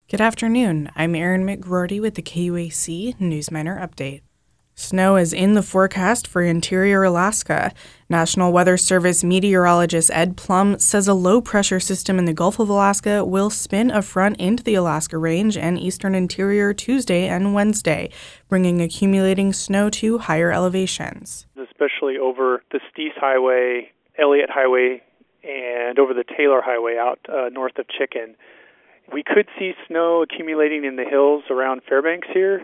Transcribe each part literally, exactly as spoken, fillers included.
Good afternoon. I'm Erin McGroarty with the K U A C Newsminer Update. Snow is in the forecast for interior Alaska. National Weather Service meteorologist Ed Plum says a low-pressure system in the Gulf of Alaska will spin a front into the Alaska Range and eastern interior Tuesday and Wednesday, bringing accumulating snow to higher elevations. Especially over the Steese Highway, Elliott Highway, and over the Taylor Highway out uh, north of Chicken. We could see snow accumulating in the hills around Fairbanks here,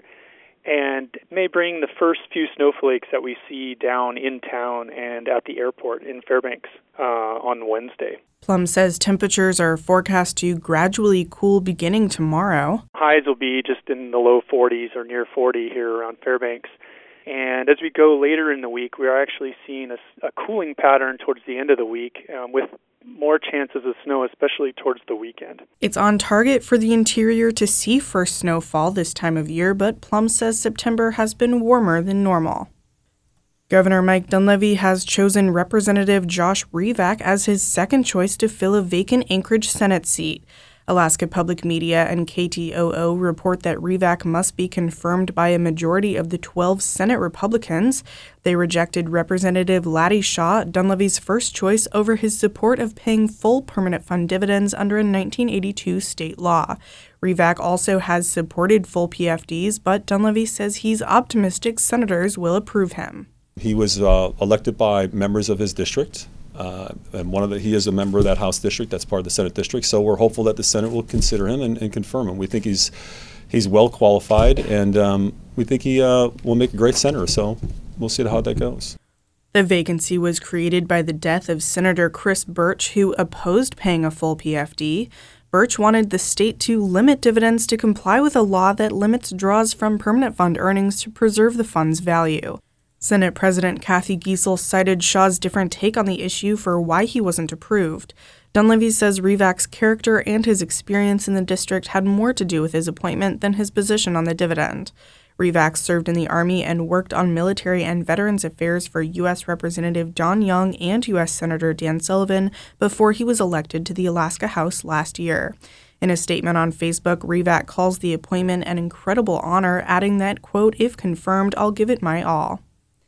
and it may bring the first few snowflakes that we see down in town and at the airport in Fairbanks uh, on Wednesday. Plum says temperatures are forecast to gradually cool beginning tomorrow. Highs will be just in the low forties or near forty here around Fairbanks. And as we go later in the week, we are actually seeing a, a cooling pattern towards the end of the week um, with more chances of snow, especially towards the weekend. It's on target for the interior to see first snowfall this time of year, but Plum says September has been warmer than normal. Governor Mike Dunleavy has chosen Representative Josh Revak as his second choice to fill a vacant Anchorage Senate seat. Alaska Public Media and K T O O report that Revak must be confirmed by a majority of the twelve Senate Republicans. They rejected Representative Laddie Shaw, Dunleavy's first choice, over his support of paying full permanent fund dividends under a nineteen eighty-two state law. Revak also has supported full P F Ds, but Dunleavy says he's optimistic senators will approve him. He was uh, elected by members of his district. Uh, and one of the, he is a member of that House district. That's part of the Senate district. So we're hopeful that the Senate will consider him and, and confirm him. We think he's he's well qualified, and um, we think he uh, will make a great senator. So we'll see how that goes. The vacancy was created by the death of Senator Chris Birch, who opposed paying a full P F D. Birch wanted the state to limit dividends to comply with a law that limits draws from permanent fund earnings to preserve the fund's value. Senate President Kathy Giessel cited Shaw's different take on the issue for why he wasn't approved. Dunleavy says Revak's character and his experience in the district had more to do with his appointment than his position on the dividend. Revak served in the Army and worked on military and veterans affairs for U S Representative Don Young and U S Senator Dan Sullivan before he was elected to the Alaska House last year. In a statement on Facebook, Revak calls the appointment an incredible honor, adding that, quote, "If confirmed, I'll give it my all."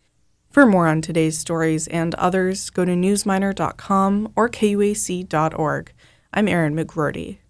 For more on today's stories and others, go to newsminer dot com or K U A C dot org. I'm Erin McGroarty.